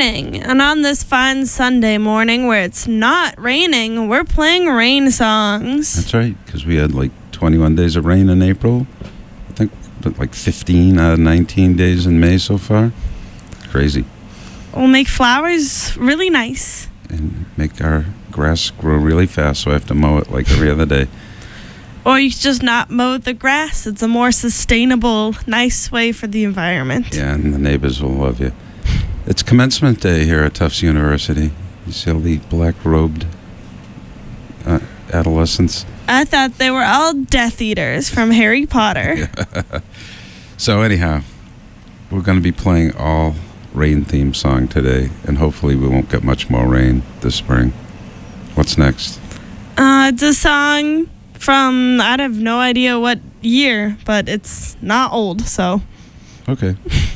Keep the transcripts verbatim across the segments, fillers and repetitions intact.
raining. And on this fine Sunday morning where it's not raining, we're playing rain songs. That's right, because we had like twenty-one days of rain in April. I think like fifteen out of nineteen days in May so far. Crazy. We'll make flowers really nice. And make our grass grow really fast, so I have to mow it like every other day. Or you just not mow the grass. It's a more sustainable, nice way for the environment. Yeah, and the neighbors will love you. It's commencement day here at Tufts University. You see all the black-robed uh, adolescents? I thought they were all Death Eaters from Harry Potter. Yeah. So anyhow, we're going to be playing all rain-themed song today, and hopefully we won't get much more rain this spring. What's next? Uh, it's a song from, I have no idea what year, but it's not old, so. Okay.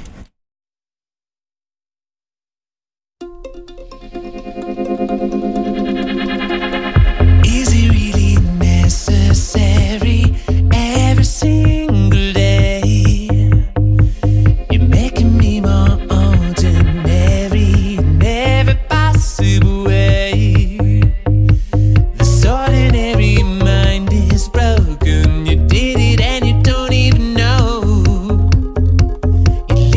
Is it really necessary every single day? You're making me more ordinary in every possible way. This ordinary mind is broken. You did it and you don't even know. You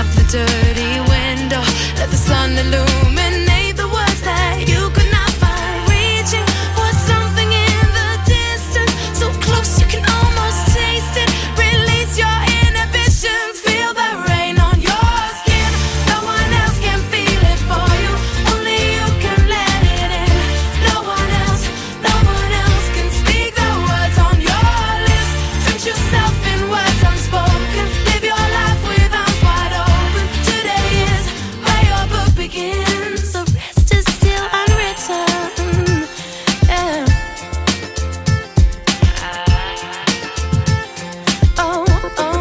up the dirty window, let the sun illuminate the words that you could not find. Reaching for something in the distance, so close you can almost taste it. Release your inhibitions, feel the rain on your skin. No one else can feel it for you, only you can let it in. No one else, no one else can speak the words on your lips. Drench yourself in words unspoken, live your life with arms wide open. Today is where your book begins, the rest is still unwritten. Yeah. Oh, oh.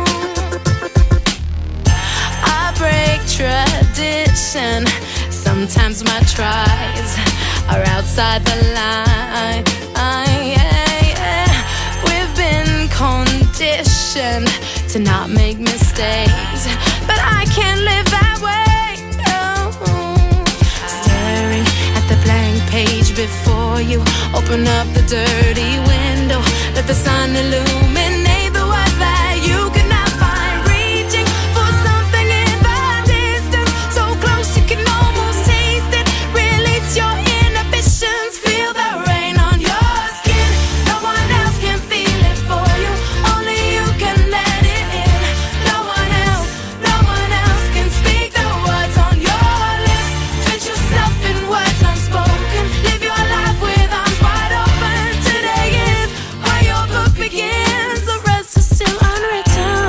I break tradition. Sometimes my tries are outside the line. Yeah, yeah. We've been conditioned to not make mistakes, but I can't live that way. No. Staring at the blank page before you, open up the dirty window, let the sun illuminate the words that you could not find. Reaching for something in the distance, so close you can almost taste it. Release your inhibitions, feel the rain on your skin. No one else can feel it for you, only you can let it in. No one else, no one else can speak the words on your lips. Drench yourself in words unspoken, live your life with arms wide open. Today is where your book begins, the rest is still unwritten.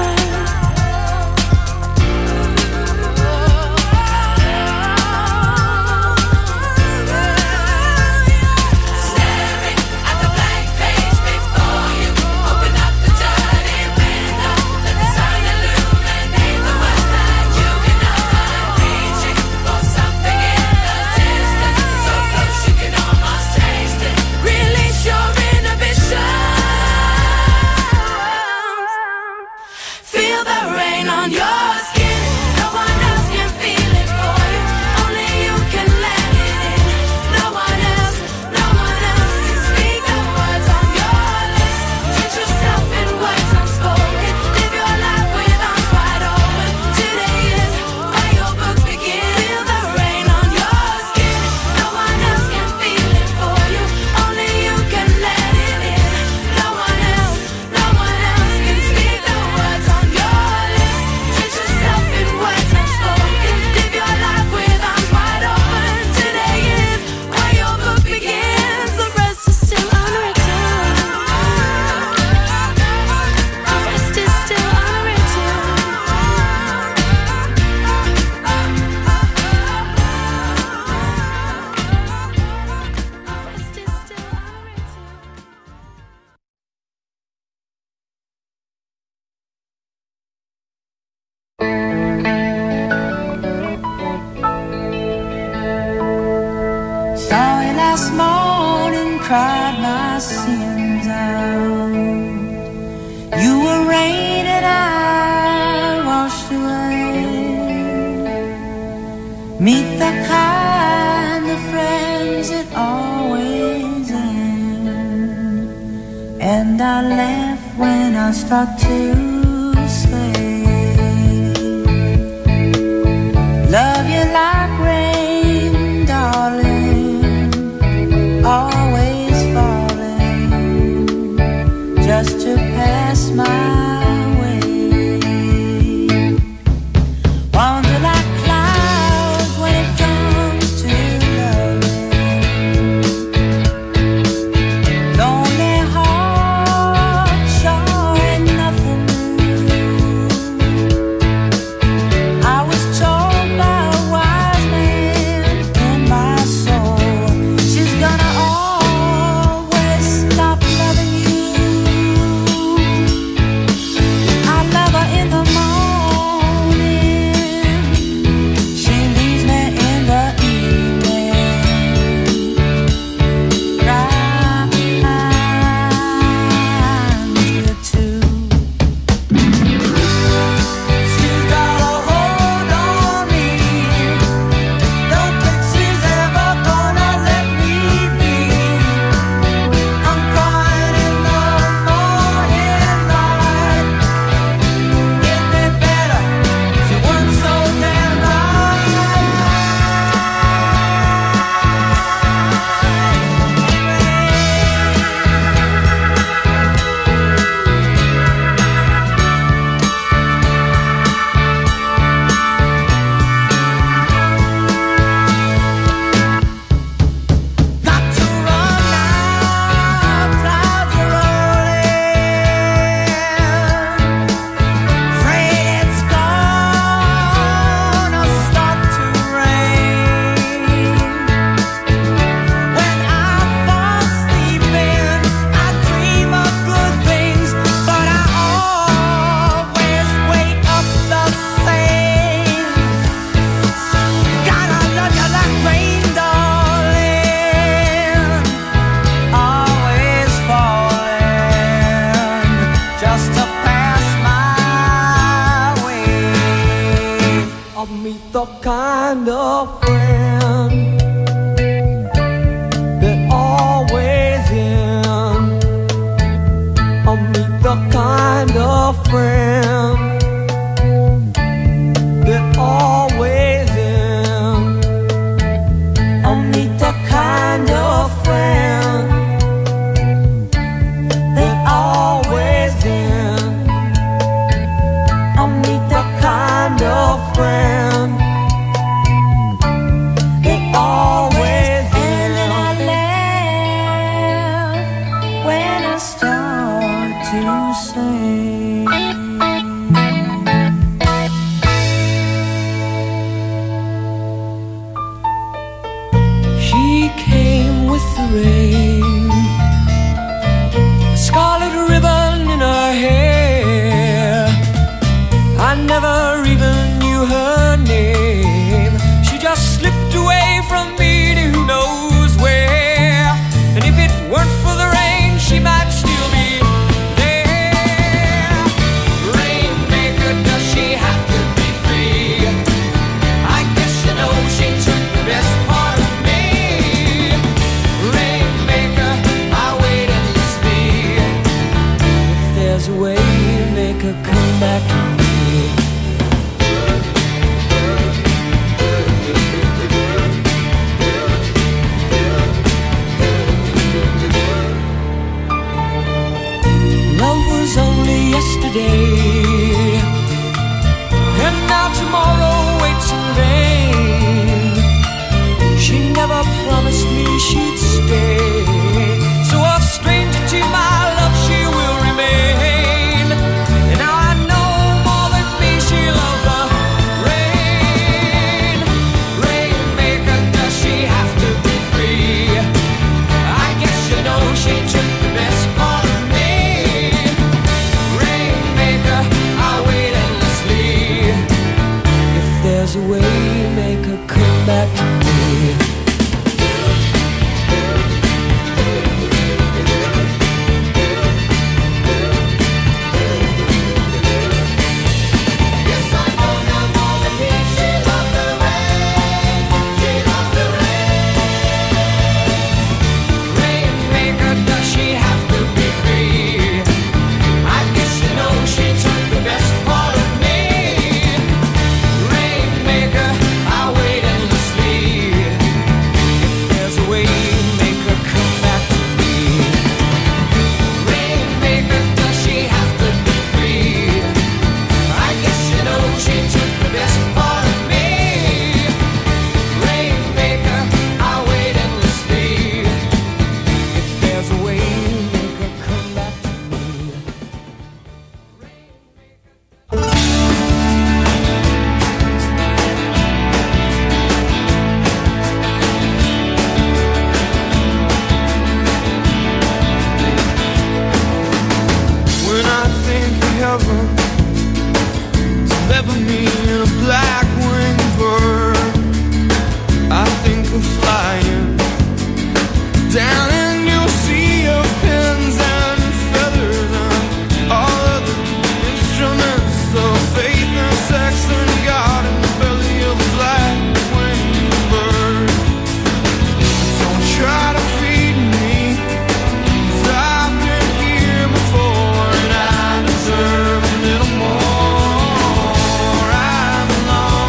Staring at the blank page before you, open up the dirty window, let the sun illuminate the words that you cannot find. Reaching for something in the distance, so close you can almost taste it. Release your inhibitions, feel the rain on your skin. No one else can feel it for you, only you can let it in. No one else, no one else can speak the words on your lips. Drench yourself in words unspoken, live your life with arms wide open. Today is where your book begins. Feel the rain on your skin. No one else can feel it for you, only you can let it in. No one else, no one else can speak the words on your lips. Drench yourself in words unspoken, live your life with arms wide open. Today is where your book begins, the rest is still unwritten. The rest is still unwritten. The rest is still unwritten. Saw you last morning, cried my sins out. You were rain and I washed away. Meet the kind of friends that always end. And I laugh when I start to say, love you like rain, darling, always falling, just to pass my way. Wander like clouds when it comes to loving. Lonely heart, sure ain't nothing meet the kind of friend that always in. I'll meet the kind of friend that always in. I'll meet the kind of friend that always in. I'll meet the kind of friend that always in. And I laugh when I start to sing. She came with the rain, a scarlet ribbon in her hair. I never even knew her name. She just slipped away from me to who knows where. And if it weren't for the rain, she might still be there. Rainmaker, does she have to be free? I guess you know she took the best part of me. Rainmaker, I wait endlessly. If there's a way, make her come back to me. Love was only yesterday, and now tomorrow waits in vain. She never promised me she'd stay, so a stranger to my love she will remain. And now I know more than me she loves the rain. Rainmaker, does she have to be free? I guess you know she took the best part of me. Rainmaker, I wait endlessly. If there's a way, make her come back to me. Yes, I know now more than me. She loves the rain. She loves the rain. Rainmaker, does she have to be free? I guess you know she took the best part of me. Rainmaker, I wait endlessly. If there's a way, make her come back to me. Rainmaker, does she have to be free? I guess you know she took the best part of me. Rainmaker, I wait endlessly. If there's a way, make her come back to me. When I think of heaven, deliver me in a black winged bird. I think of flying down in your sea of pins and feathers and all of the instruments of faith and sex and God in the belly of a black winged bird. Don't try to feed me, 'cause I've been here before and I deserve a little more. I belong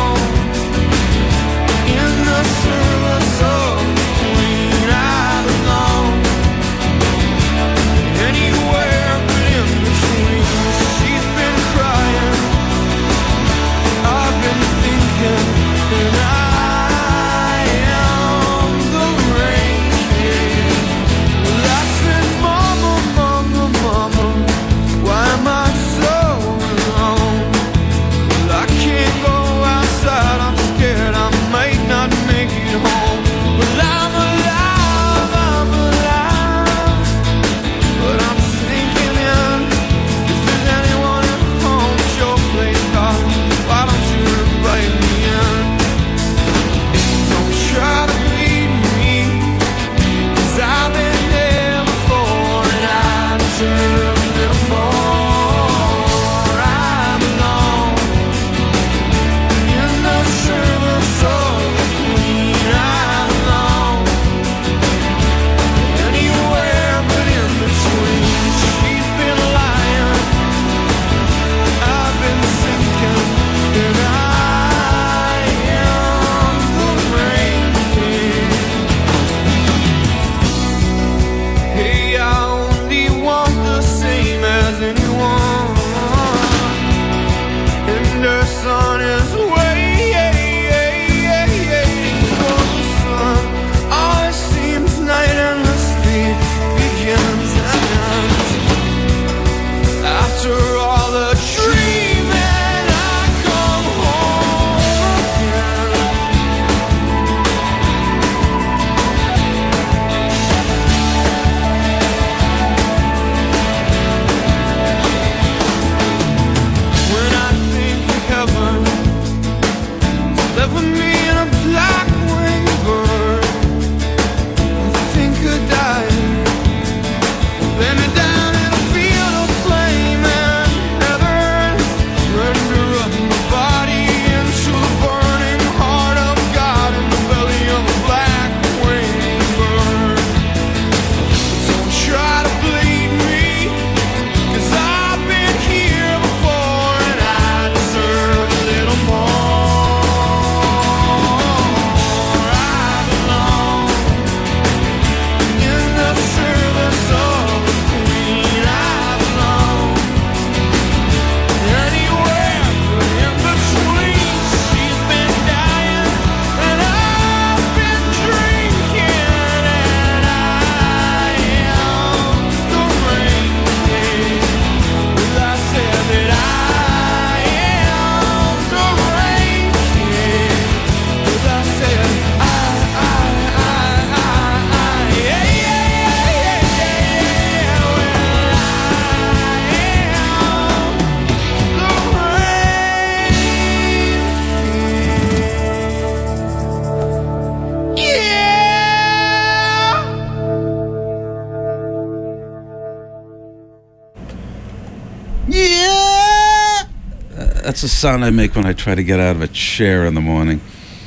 Yeah! Uh, that's the sound I make when I try to get out of a chair in the morning.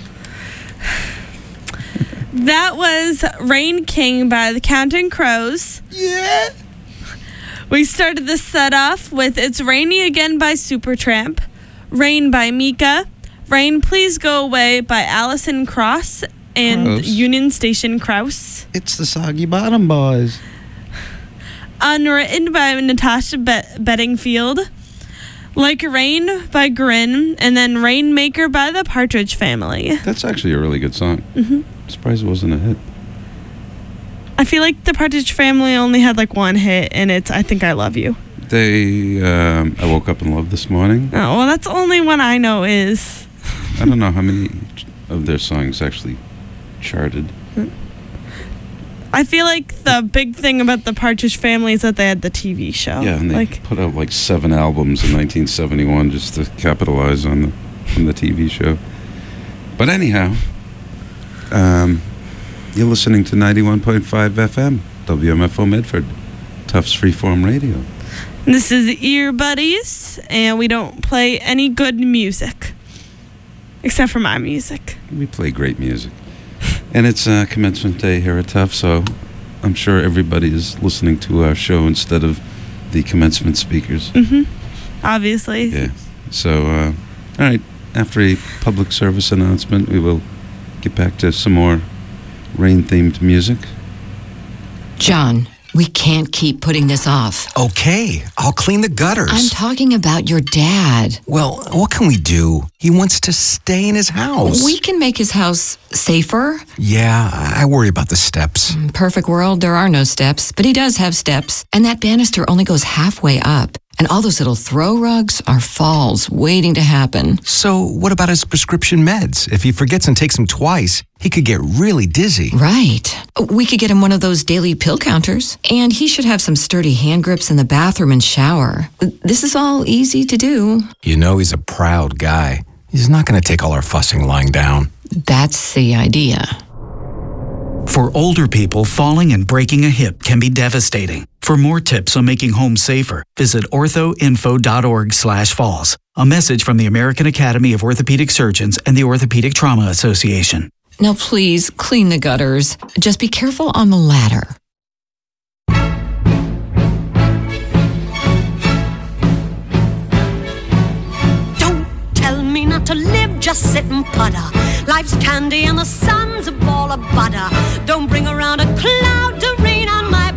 That was Rain King by the Counting Crows. Yeah! We started the set off with It's Rainy Again by Supertramp, Rain by Mika, Rain Please Go Away by Allison Cross and Crows. Union Station Kraus. It's the Soggy Bottom Boys. Unwritten by Natasha Be- Bedingfield, Like Rain by Grin, and then Rainmaker by the Partridge Family. That's actually a really good song. Mm-hmm. Surprised it wasn't a hit. I feel like the Partridge Family only had like one hit, and it's I Think I Love You. They, um, I woke up in love this morning. Oh, well, that's the only one I know is. I don't know how many of their songs actually charted. I feel like the big thing about the Partridge Family is that they had the T V show. Yeah, and they like, put out like seven albums in nineteen seventy-one just to capitalize on the on the T V show. But anyhow, um, you're listening to ninety-one point five F M, W M F O Medford, Tufts Freeform Radio. This is Ear Buddies, and we don't play any good music. Except for my music. We play great music. And it's uh, commencement day here at Tufts, so I'm sure everybody is listening to our show instead of the commencement speakers. Mm-hmm. Obviously. Yeah. So, uh, all right, after a public service announcement, we will get back to some more rain-themed music. John, we can't keep putting this off. Okay, I'll clean the gutters. I'm talking about your dad. Well, what can we do? He wants to stay in his house. We can make his house safer. Yeah, I worry about the steps. Perfect world, there are no steps, but he does have steps. And that banister only goes halfway up. And all those little throw rugs are falls waiting to happen. So what about his prescription meds? If he forgets and takes them twice, he could get really dizzy. Right. We could get him one of those daily pill counters. And he should have some sturdy hand grips in the bathroom and shower. This is all easy to do. You know he's a proud guy. He's not going to take all our fussing lying down. That's the idea. For older people, falling and breaking a hip can be devastating. For more tips on making home safer, visit orthoinfo.org slash falls. A message from the American Academy of Orthopedic Surgeons and the Orthopedic Trauma Association. Now please, clean the gutters. Just be careful on the ladder. Don't tell me not to live, just sit and putter. Life's candy and the sun's a ball of butter. Don't bring around a cloud to rain on my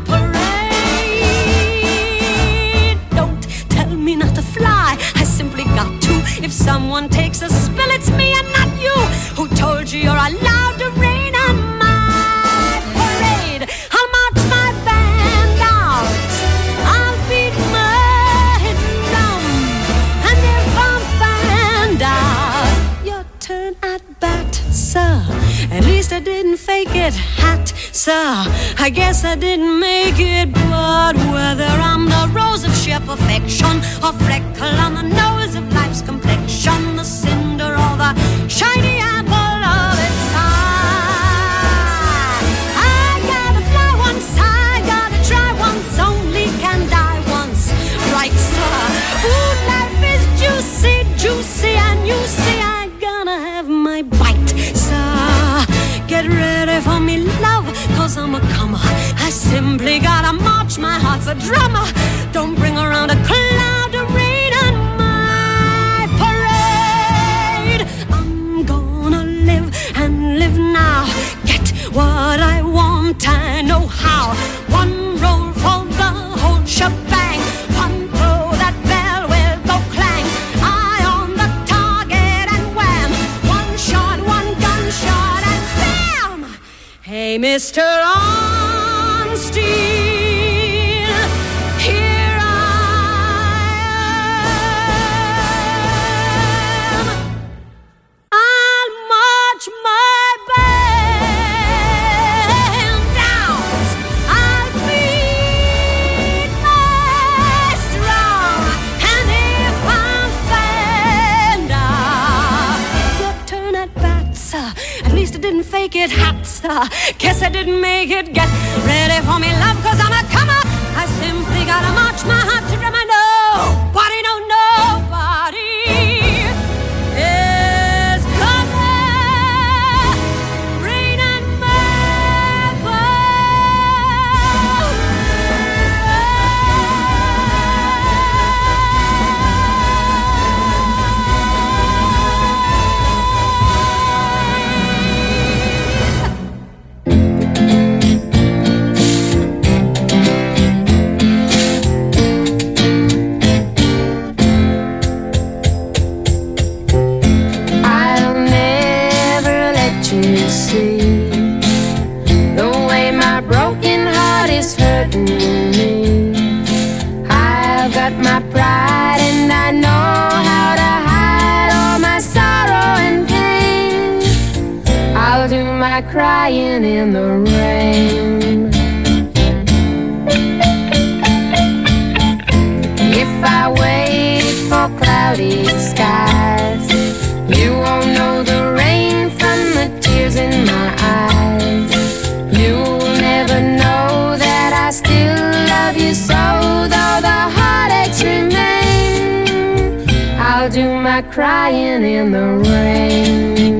parade. Don't tell me not to fly, I simply got to. If someone takes a spill, it's me and not you. Who told you you're allowed to rain on my parade? I'll march my band out, I'll beat my drum, and if I'm found out, your turn at bat, sir. At least I didn't fake it, hat, sir. I guess I didn't make it, but whether I'm the rose of sheer perfection or freckle on the nose of life's complexion, the cinder or the shiny apple of its eye, I gotta fly once, I gotta try once, only can die once, right, sir? Ooh, life is juicy, juicy, and you see I gonna have my bite, sir. Get ready for me, love, cause I'm a comer. I simply gotta march, my heart's a drummer. Don't bring around a cloud to rain on my parade. I'm gonna live and live now. Get what I want, I know how. One roll for the whole shebang. One throw, that bell will go clang. Eye on the target and wham. One shot, one gunshot and bam. Hey, Mister Onstein, here I am. I'll march my band out. I'll beat my drum, and if I'm found out, your turn at bat, sir. At least I didn't fake it, hat, sir. Guess I didn't make it. Get ready for me, love, cause I'm a comer. I simply gotta march my heart to drum. I know. my pride, and I know how to hide all my sorrow and pain. I'll do my crying in the rain. If I wait for cloudy skies, you won't know the rain from the tears in my eyes. You'll never know that I still love you so, though the heartaches remain. I'll do my crying in the rain.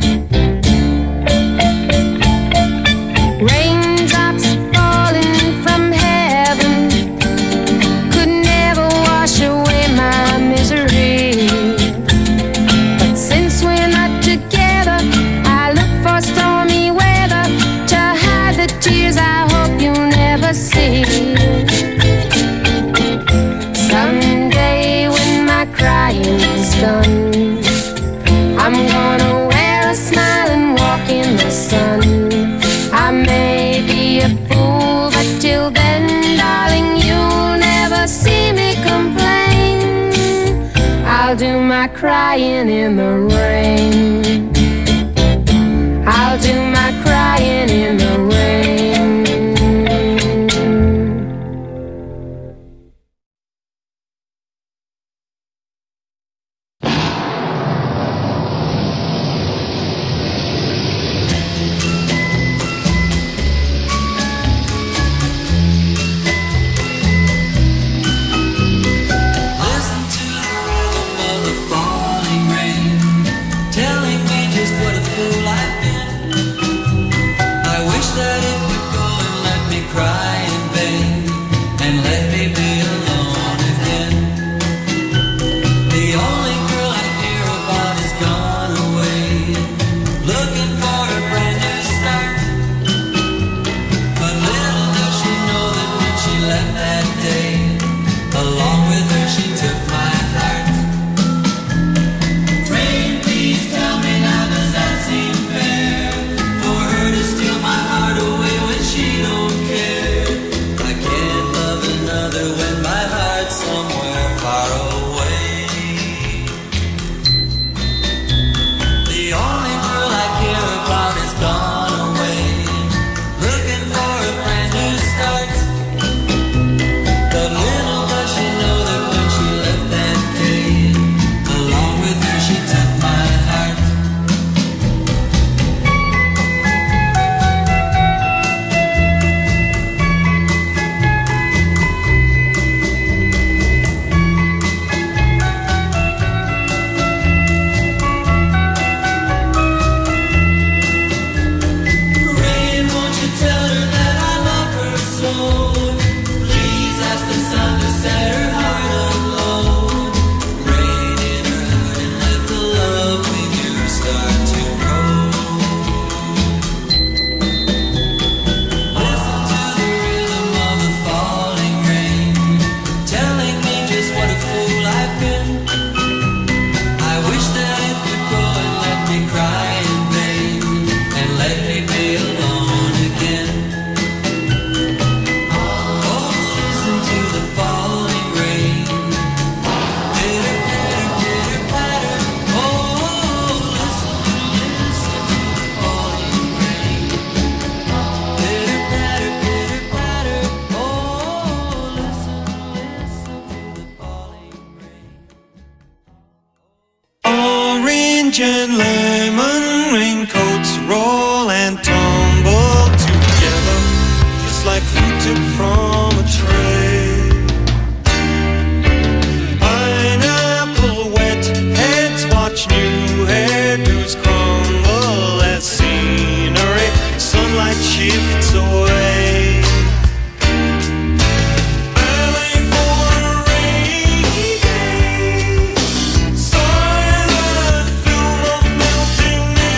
Raindrops falling from heaven could never wash away my misery. But since we're not together, I look for stormy weather to hide the tears I hope you'll never see. Someday when my crying's done, I'm gonna wear a smile and walk in the sun. I may be a fool, but till then, darling, you'll never see me complain. I'll do my crying in the rain. I'll do my crying in the rain. Listen to the rhythm of the falling rain, telling me just what a fool I've been. I wish that it would go and let me cry in vain, and let me be alone again. The only girl I hear about is gone away, looking for a brand new start. But little does she know that when she left that day, along with her she took my heart. Rain, please tell me now, does that seem fair? For her to steal my heart away when she don't care. I can't love another when my heart's somewhere far away. The only girl I care about is gone away, looking for a brand new start. But little does she know that when she left that day, along with her she took my heart. Rain, won't you tell her that I love her so? Please ask the sun to set her heart aglow. Rain in her heart and let the love we knew start to grow. Listen to the rhythm of the falling rain, telling me just what a fool I've been. I wish that it would go and let me cry in vain, and let me be alone again. Oh, listen to the falling rain. Pitter, pitter, pitter, patter. Oh, listen, listen to the falling rain. Pitter, patter, pitter, patter. Oh, listen, listen to the falling rain. Orange and lemon raincoats roll and tumble together, just like fruit tipped from a tray. Pineapple wet heads watch new hairdos crumble as scenery sunlight shifts away. Ballet for a rainy day, silent film of melting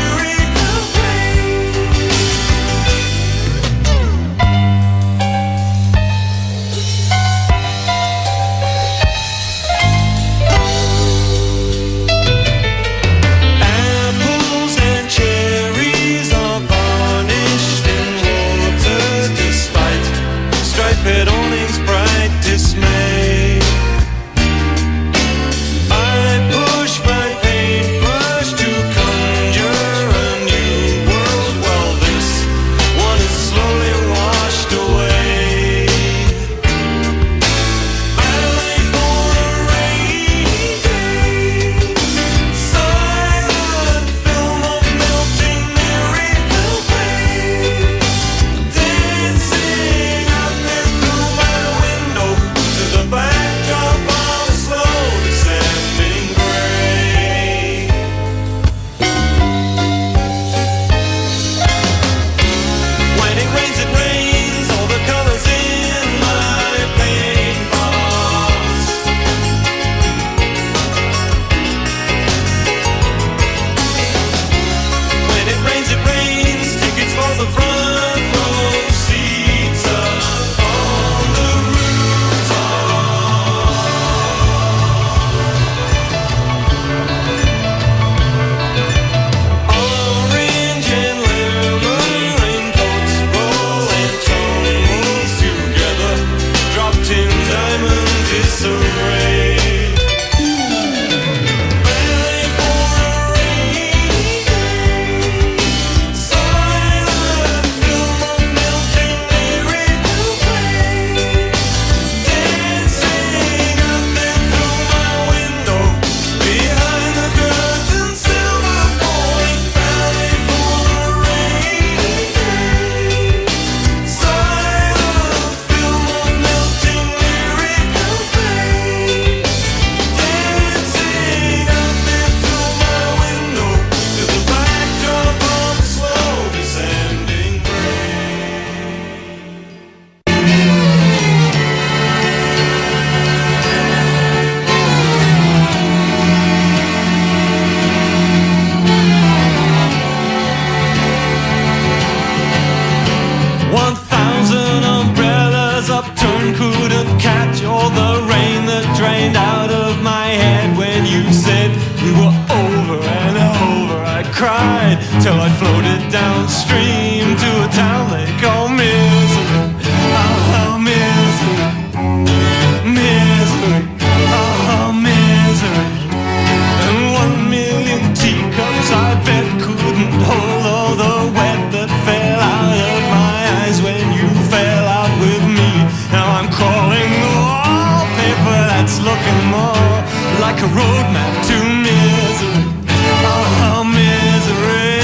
till I floated downstream to a town they call Misery. Oh, misery, misery, oh, misery. And one million teacups I bet couldn't hold all the wet that fell out of my eyes when you fell out with me. Now I'm calling the wallpaper that's looking more like a roadmap to misery. Oh, misery.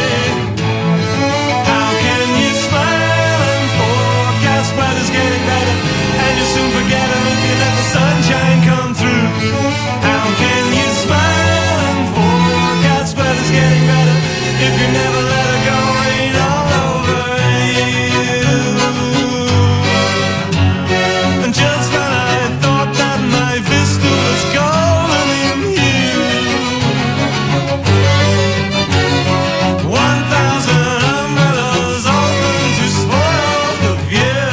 How can you smile and forecast weather's getting better, and you soon forget her if you let the sunshine come through? How can you smile and forecast weather's getting better if you never let her go rain all over you? And just when I thought that my vista was golden in you, one thousand umbrellas open to spoil the view.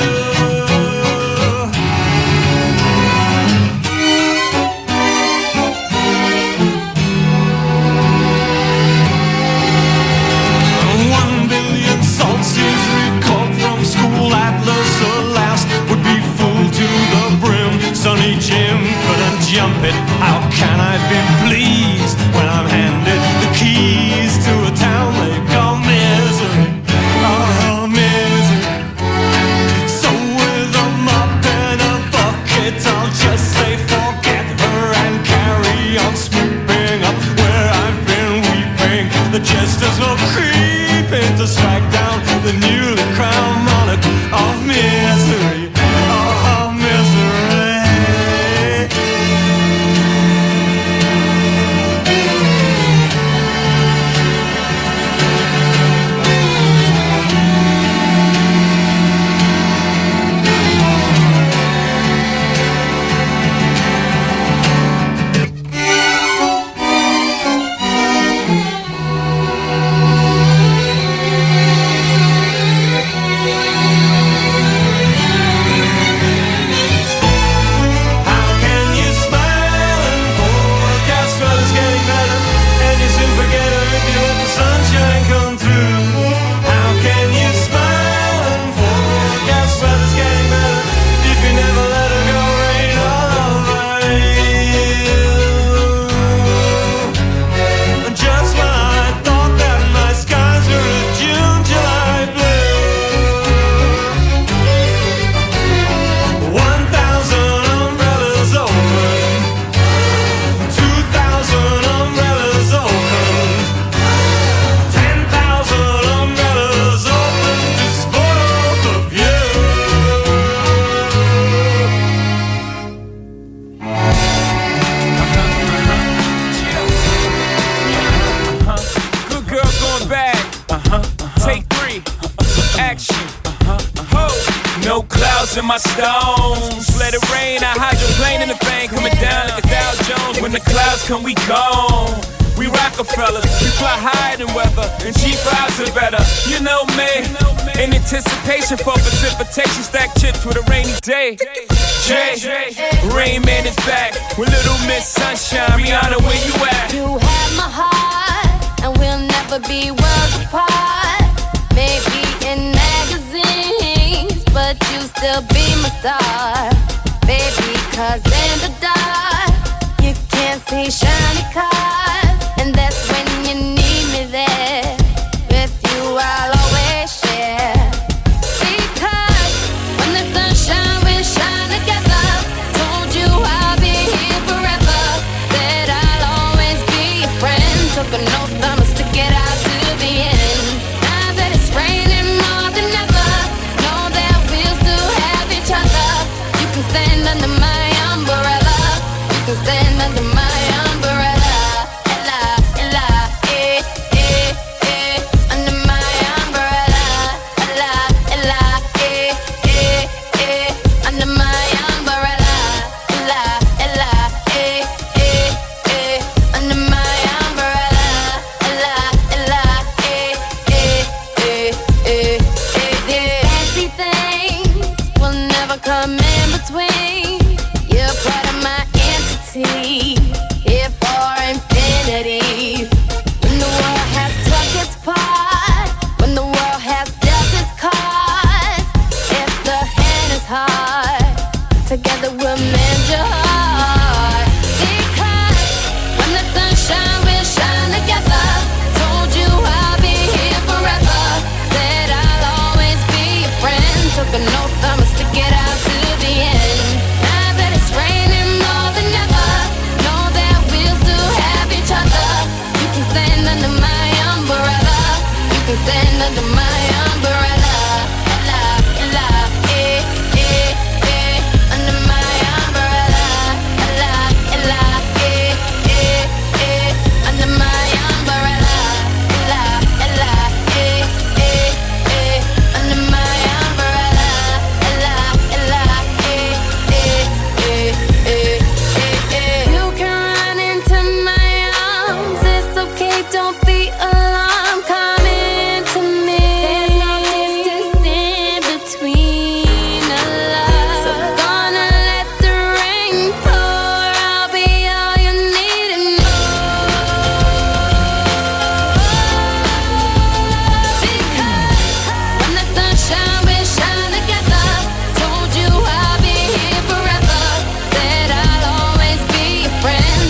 One billion salt seas recalled from school, Atlas alas would be full to the brim. Sonny Jim couldn't jump it. How can I be pleased when I'm handed the keys to a town they call Misery? Oh, misery. So with a mop and a bucket, I'll just say forget her and carry on swooping up where I've been weeping. The jesters will creep in to strike down the newly crowned monarch of misery. Oh, misery. How can you smile and forecast weather's getting better, and you soon forget her if you let the sunshine come through? How can you smile and forecast weather's getting better if you never let her go rain all over you? And just when I thought that my skies were a June, July blue, one thousand umbrellas open, two thousand umbrellas open, ten thousand umbrellas open to spoil the view. Good girl going bad. Take three. Action. Ho. No clouds in my stones. Let it rain. I hydroplane in the thing. Coming down like a Dow Jones. When the clouds come, we gone. We Rockefellers. We fly higher than weather. And cheap vibes are better. You know me. In anticipation for precipitation. Stack chips with a rainy day. Jay. Rain Man is back. With Little Miss Sunshine. Rihanna, where you at? You have my heart, and we'll never be worlds apart. Maybe in magazines, but you still be my star. Baby, cause in the dark, you can't see shiny cars. And that's when you need me there. With you, I'll always share. Because when the sunshine, we shine together. Told you I'll be here forever. Said I'll always be your friend. Took an oath, I'ma stick it out to the end. Now that it's raining more than ever, know that we'll still have each other. You can stand under my umbrella. You can stand under my umbrella. Ella, Ella, eh, eh, eh. Under my umbrella. Ella, Ella, eh, eh, eh. Under my umbrella. Ella, Ella, eh, eh, eh. Under my umbrella. Ella, Ella, eh, eh, eh, eh, eh, eh. Fancy things will never come in between. You're part of my entity, here for infinity. When the world has took its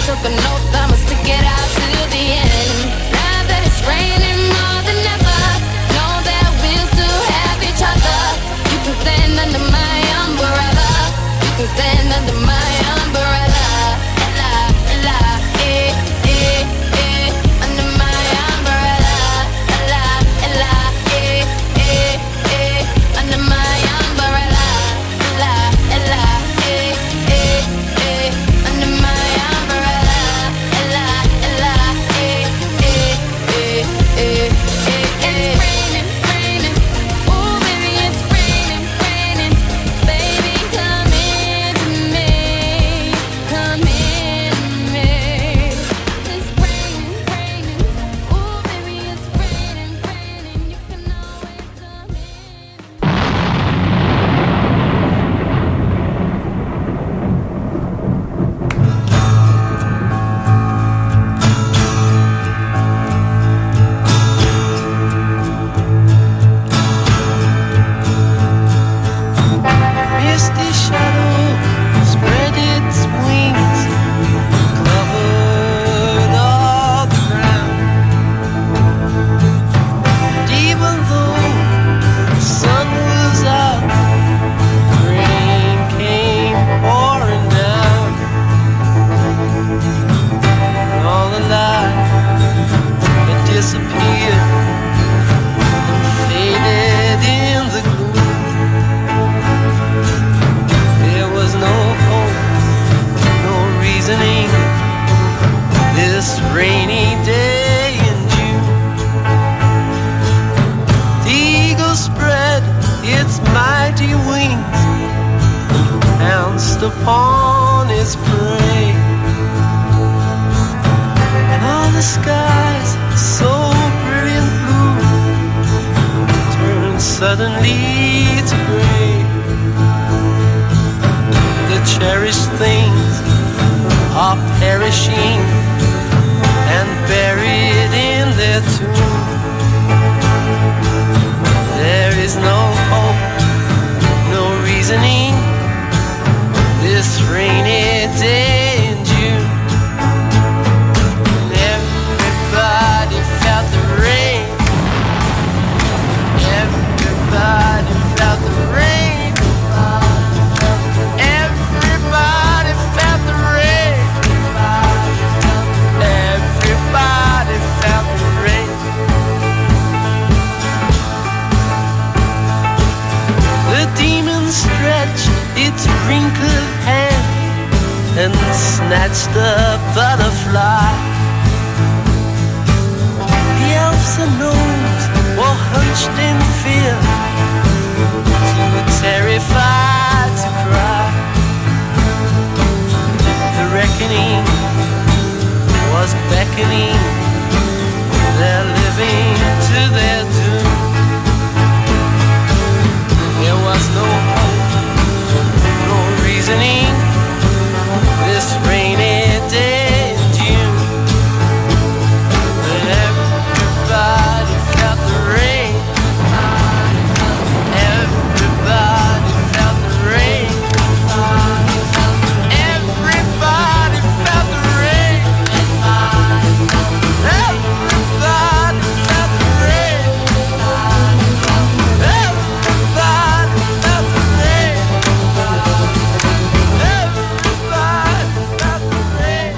took an oath, I'ma stick it out to the end. Now that it's raining more than ever, know that we'll still have each other. You can stand under my umbrella. You can stand under my umbrella. Ella, Ella, eh, eh, eh, under my umbrella. Ella, Ella, eh, eh, eh, under my umbrella. Ella, Ella, eh, eh, eh, under my umbrella. Ella, Ella, eh, eh, eh, eh, eh, eh. It's raining, raining. Ooh, baby, it's raining, raining. Baby, come into me, come into me. It's raining, raining. Ooh, baby, it's raining, raining. You can always come in. Misty shadow spread its wings, covered all the ground. And even though the sun was out, rain came pouring down. And all the light had disappeared and faded in the gloom. There was no hope, no reasoning, this rainy day in June. The eagle spread its mighty wings and pounced upon its prey. And all the skies, so brilliant blue, turned suddenly to gray. The cherished things are perishing and buried in their tomb. There is no hope, no reasoning, this rainy day in June. And everybody felt the rain. Everybody felt the rain. Everybody felt the rain. Everybody felt the rain. The demon stretched its wrinkled hand and snatched a butterfly. The elves and gnomes were hunched in fear, too terrified to cry. The reckoning was beckoning, they're living to their doom. There was no hope, no reasoning, this rainy day in June. And everybody felt the rain. Everybody felt the rain. Everybody felt the rain. Everybody felt the rain. Everybody felt the rain. Everybody felt the rain.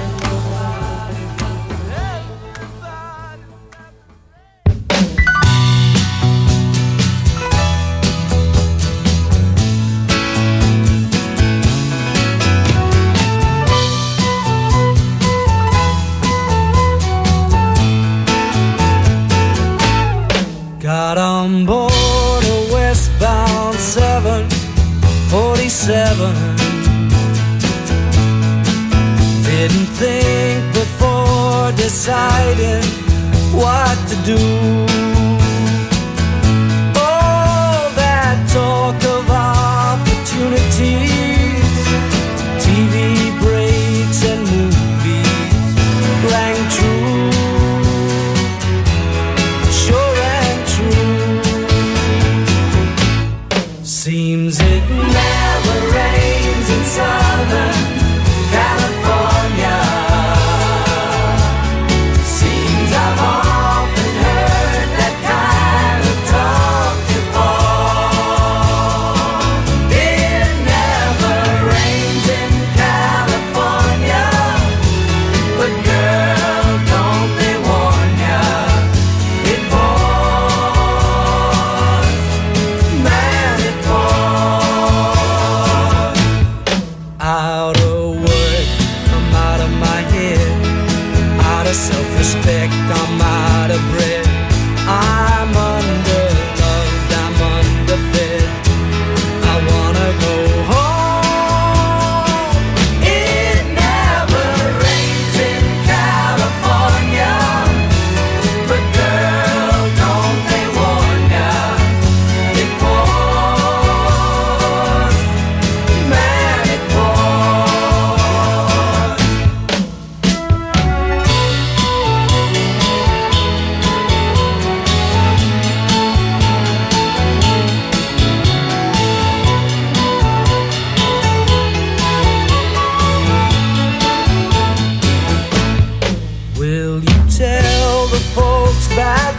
Got on board a westbound seven forty-seven. Didn't think before deciding what to do. All that talk of opportunities, T V breaks and movies rang true. Sure and true. Seems it never rains in Southern California.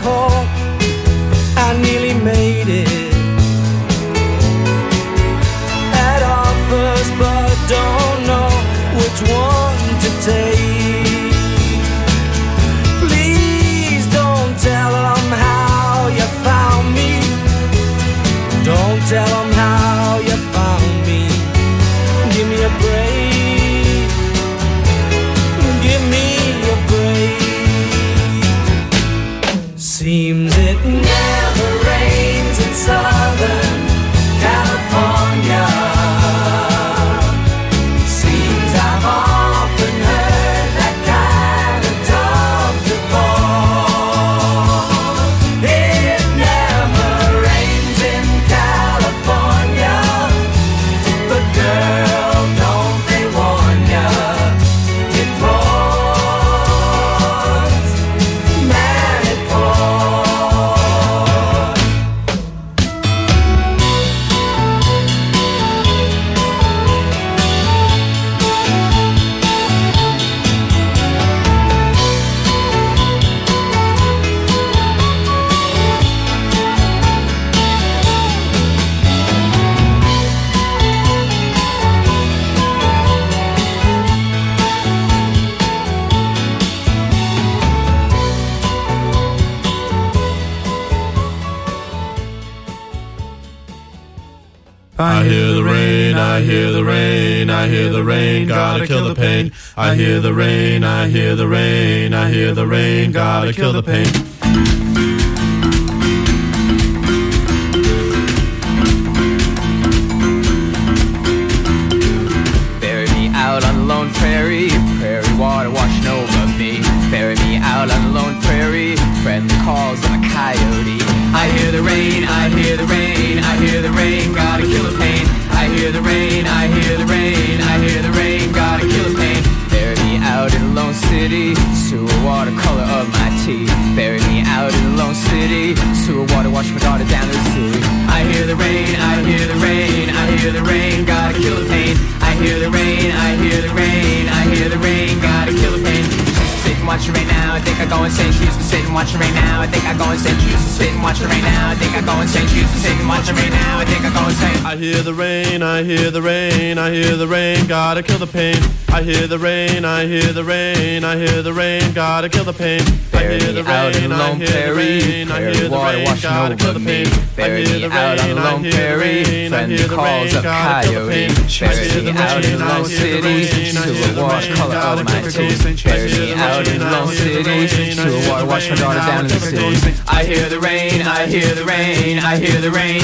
caught. I nearly made it at offers, but don't know which one to take. Please don't tell them how you found me. Don't tell them how you found me. Give me a break. Give me a break. Seems it never rains in Southern California. Seems I've often heard that kind of talk before. It never rains in California, but girl, don't they warn ya? It pours, man, it pours. I hear the rain, I hear the rain, I hear the rain, gotta kill the pain. I hear the rain, I hear the rain, I hear the rain, gotta kill the pain. Bury me out on the lone prairie, prairie water washing over me. Bury me out on the lone prairie, friendly calls of a coyote. I hear the rain, I hear the rain, I hear the rain, gotta kill the pain. I hear the rain, I hear the rain, I hear the rain, gotta kill the pain. Bury me out in a lone city, sewer water color of my teeth. Bury me out in a lone city, sewer water wash my daughter down to the sea. I hear the rain, I hear the rain, I hear the rain, gotta kill the pain. I hear the rain, I hear the rain, I hear the rain, gotta kill the pain. Sit and watch it right now, I think I go insane. She used to sit and watch it right now, I think I go insane. She used to sit and watch it right now, I think I go insane. She used to sit and watch it right now, I think I go insane. I hear the rain, I hear the rain, I hear the rain, gotta kill the pain. I hear the rain, I hear the rain, I hear the rain, gotta kill the pain. I hear the rain, I hear the rain, I hear the rain, gotta kill the pain. Bury me out on the lone prairie, friendly calls of coyote. Bury me out in the lone city, sewer wash color of my teeth. Bury me out in the lone city, sewer water wash my daughter down in the sea. I hear the rain, I hear the rain, I hear the rain.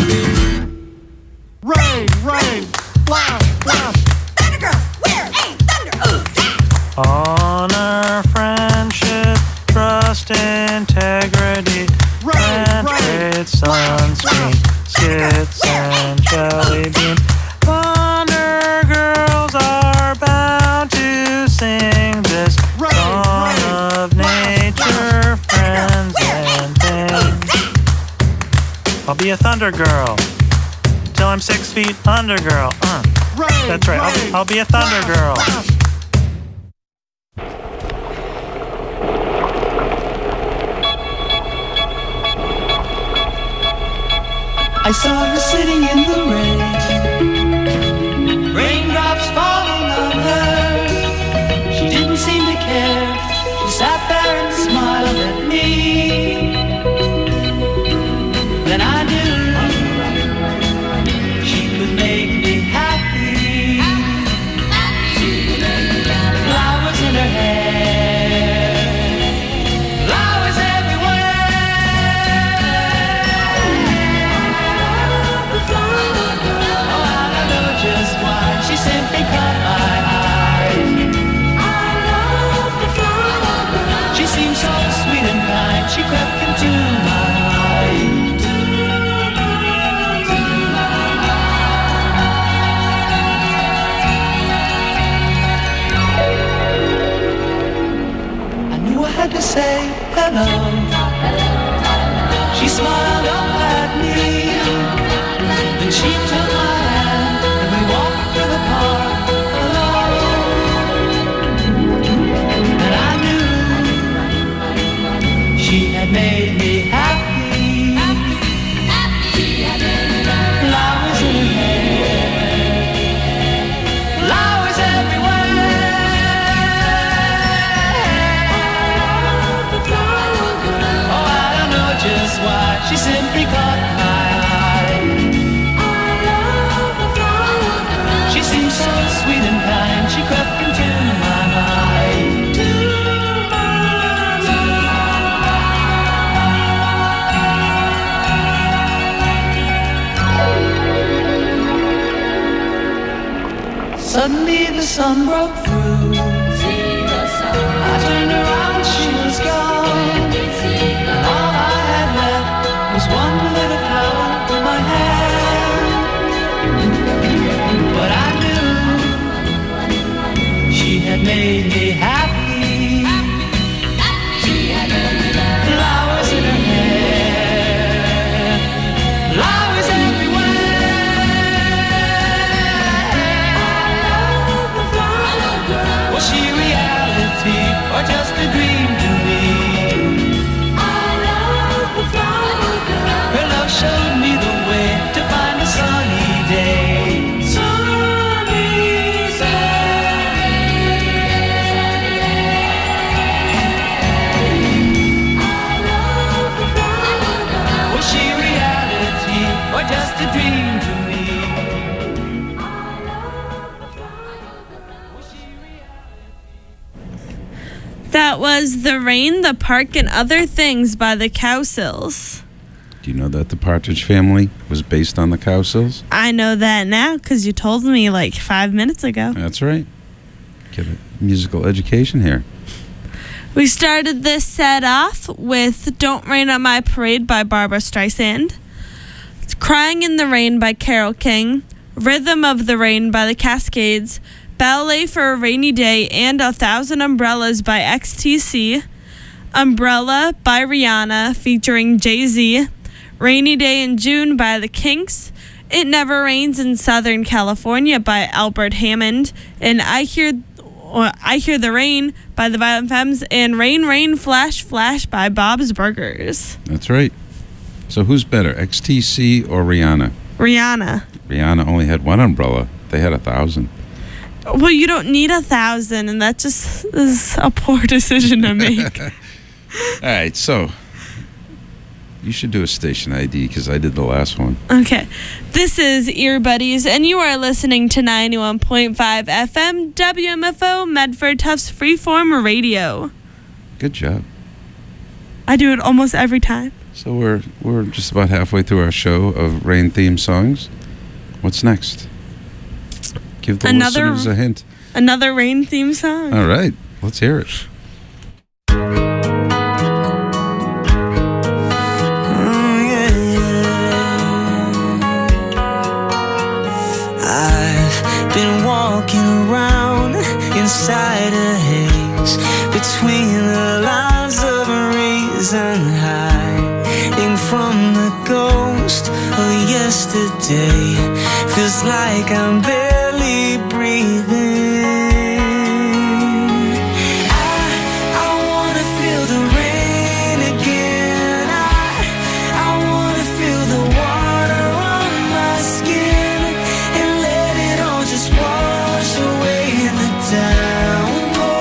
Rain, rain, flash, flash. Thunder girl, where ain't thunder? Ooh, Honor, friendship, trust, integrity, penetrate sunscreen, skits and jelly beans. Thunder girls are bound to sing this song of nature, friends and things. I'll be a thunder girl till I'm six feet under, girl. Uh. That's right. I'll, I'll be a thunder girl. I saw her sitting in the rain, raindrops falling on her. She didn't seem to care. She sat there and smiled at me. Then I knew she could make me happy. Flowers in her hair, flowers just why she simply caught my eye. I love the flower girl. She seemed so sweet and kind. She crept into my heart. I knew I had to say hello. She smiled up at me. Then she took my made me sun broke through. I turned around, she was gone. All I had left was one little flower in my hand. But I knew she had made me happy. Flowers in her hair, flowers everywhere. Was she reality or just a dream to me? I love the flower girl. Her love showed me the way to find a sunny day. Sunny day. Was she reality or just a dream to me? That was The Rain, the Park, and Other Things by the Cowsills. Do you know that the Partridge Family was based on the Cowsills? I know that now because you told me like five minutes ago. That's right. Get a musical education here. We started this set off with Don't Rain on My Parade by Barbra Streisand, Crying in the Rain by Carole King, Rhythm of the Rain by the Cascades, Ballet for a Rainy Day, and A Thousand Umbrellas by X T C, Umbrella by Rihanna featuring Jay-Z, Rainy Day in June by The Kinks, It Never Rains in Southern California by Albert Hammond, and I Hear or I Hear the Rain by the Violent Femmes, and Rain, Rain, Flash, Flash by Bob's Burgers. That's right. So who's better, X T C or Rihanna? Rihanna. Rihanna only had one umbrella. They had a thousand. Well, you don't need a thousand, and that just is a poor decision to make. All right, so you should do a station I D because I did the last one. Okay. This is Ear Buddies, and you are listening to ninety-one point five F M W M F O Medford Tufts Freeform Radio. Good job. I do it almost every time. So we're we're just about halfway through our show of rain theme songs. What's next? Give the Another- listeners a hint. Another rain theme song. All right, let's hear it. I've been walking around inside a haze between the lines of a reason, hiding from the ghost of yesterday. Feels like I'm buried